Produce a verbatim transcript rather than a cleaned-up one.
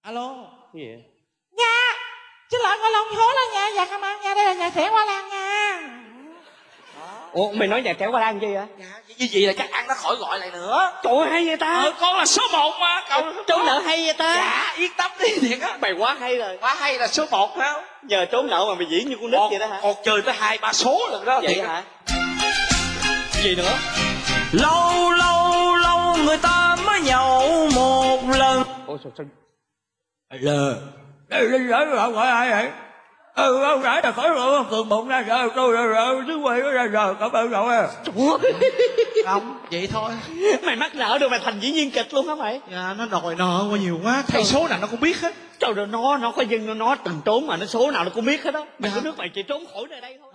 Alo. Cái gì vậy? Nha, xin lỗi ngôi lòng hố là nha. Dạ cảm ơn nha, đây là nhà trẻ Hoa Lan nha. Ủa mày nói nhà trẻ Hoa Lan chi vậy? Dạ như vậy là chắc ăn nó khỏi gọi lại nữa. Trời ơi, hay vậy ta. Ờ con là số một mà cậu. Trốn nợ hay vậy ta. Dạ yên tâm đi thiệt á. Mày quá hay rồi. Quá hay là số một phải không? Giờ trốn nợ mà mày diễn như con nít vậy đó hả? Còn chơi tới hai ba số lần đó. Vậy hả? Gì nữa? Lâu lâu lâu người ta mới nhậu một lần. Ôi sao sao? Lờ đây đi rồi rồi gọi ai vậy? Ừ ông rải là khỏi rồi cường bụng ra rồi tôi rồi rồi thứ quay ra rồi cảm ơn rồi. Không vậy thôi. Mày mắc nợ được mày thành diễn viên kịch luôn hả mày? Dạ nó đòi nợ qua nhiều quá. Thầy số nào nó cũng biết hết. Trời ơi, nó nó có dân nó, nó từng trốn mà nó số nào nó cũng biết hết đó. Mày Dạ. có nước mày chỉ trốn khỏi nơi đây thôi.